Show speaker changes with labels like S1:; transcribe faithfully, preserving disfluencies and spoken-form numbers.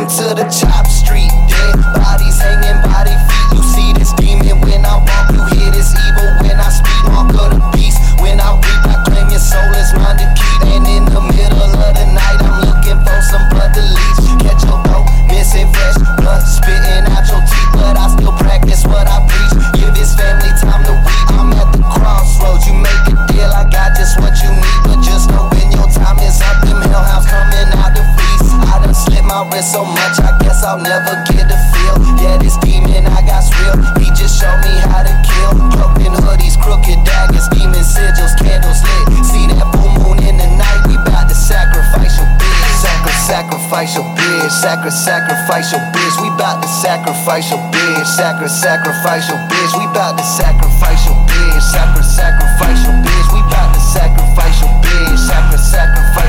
S1: Welcome to the Chop Street. Dead bodies hanging by their feet. You see this demon when I walk. You hear this evil when I speak. Mark of the beast. When I reap, I claim your soul is mine to keep. And in the middle of the night, I'm looking for some blood to leech. Catch your boat, missing fresh blood, spitting out your teeth. But I still practice what I preach. Give his family time to weep. I'm at the crossroads. You make a deal, I got just what you need. But just know when your time is up, them hellhounds coming out to feast. I done slit my wrist so much, I guess I'll never get a feel. Yeah, this demon I got's real. He just showed me how to kill. Broken hoodies, crooked daggers, demon sigils, candles lit. See that full moon in the night, we bout to sacrifice your bitch. Sacri sacrifice your bitch. Sacri sacrifice your bitch. We bout to sacrifice your bitch. Sacri sacrifice your bitch. We bout to sacrifice your bitch. Sacri sacrifice your bitch. We bout to sacrifice your bitch. Sacri sacrifice